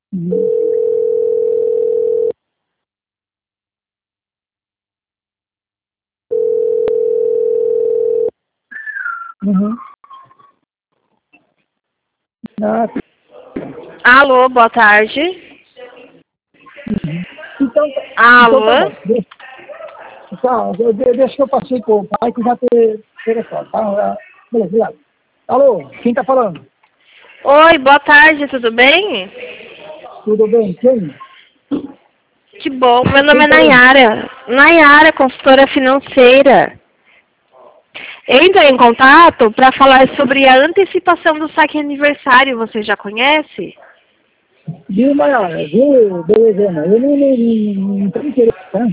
Uhum. Uhum. Ah, Alô, boa tarde. então tá Alô? bom. Deixa que eu passei com o pai que já te telefone, tá? Beleza, obrigado. Alô, quem tá falando? Oi, boa tarde, tudo bem? Tudo bem? Quem? Que bom, meu nome Quem é falando? Nayara. Nayara, consultora financeira. Eu entrei em contato para falar sobre a antecipação do saque aniversário, você já conhece? Viu, Maiara? Viu, Belezana? Eu não tenho interesse, tá?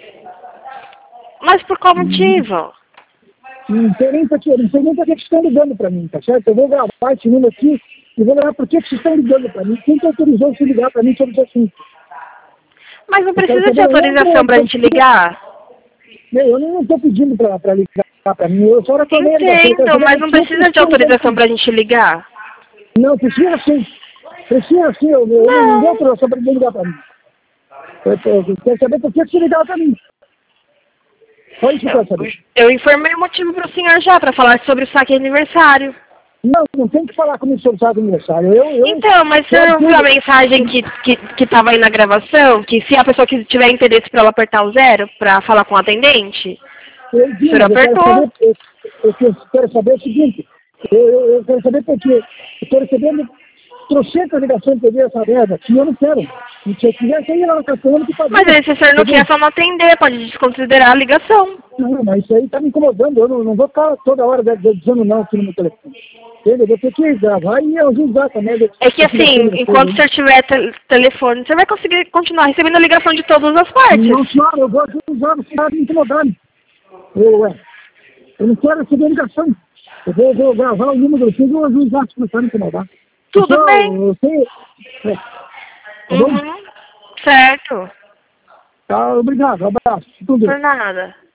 Mas por qual Não, motivo? não sei nem pra quê, não sei nem pra que vocês estão ligando pra mim, tá certo? Eu vou gravar esse número aqui e vou gravar por que vocês estão ligando pra mim. Quem que autorizou você ligar pra mim sobre esse assunto? Mas não Eu quero precisa de saber autorização para a gente ligar. eu não estou pedindo para ligar para mim, eu só retornei a ligação. Eu quero Entendo, saber mas por não que vocês precisa de estão ligando para autorização mim. para a gente ligar. Não, precisa sim. Precisa sim, eu não dou Não. autorização para ninguém ligar para mim. Eu quero saber por que você ligar para mim. Só isso que eu Eu, quero saber. eu informei o motivo para o senhor já, para falar sobre o saque aniversário. Não tem que falar comigo sobre o seu aniversário. Eu Então, mas o senhor quero não viu a tudo. mensagem que estava aí na gravação? Que se a pessoa que tiver interesse para ela apertar o zero para falar com o atendente, Eu o vi, senhor mas eu quero apertou. saber, eu quero saber o seguinte, eu quero saber porque eu estou recebendo trocentas ligações para ver essa merda, que eu não quero. E se eu quisesse, eu ia lá na Castanha que Mas fazia. aí se o senhor não Entendeu? quer, é só não atender, pode desconsiderar a ligação. Não, mas isso aí está me incomodando. Eu não vou ficar toda hora dizendo não aqui no meu telefone. Entendeu? Eu vou ter que gravar e usar também. É que assim, enquanto o senhor tiver telefone, você vai conseguir continuar recebendo a ligação de todas as partes. Não, senhora, eu gosto de usar, você está me incomodando. Eu não quero receber ligação. Eu vou gravar o número aqui e vou usar se não está me incomodar. Tudo bem. Eu sei. Tá bom? Uhum. Certo. Tá, obrigado, abraço. Tudo. Por nada.